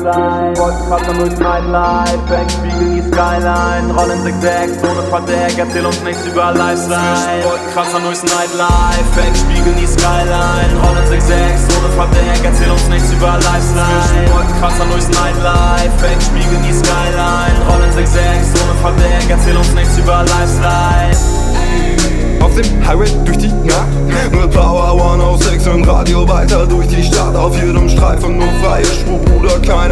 Lifestyle. Wolkenkratzer durchs Nightlife, Backspiegel die Skyline. Rollen 6-6 ohne Verdeck, erzähl uns nichts über Lifestyle. Wolkenkratzer durchs Nightlife, Backspiegel die Skyline. Rollen 6-6 ohne Verdeck, erzähl uns nichts über Lifestyle. Wolkenkratzer durchs Nightlife, Backspiegel die Skyline. Rollen 6-6 ohne Verdeck, erzähl uns nichts über Lifestyle. Auf dem Highway durch die Nacht mit Power 106 im Radio weiter durch die Stadt. Auf jedem Streifen nur freie Spur, Bruder, keine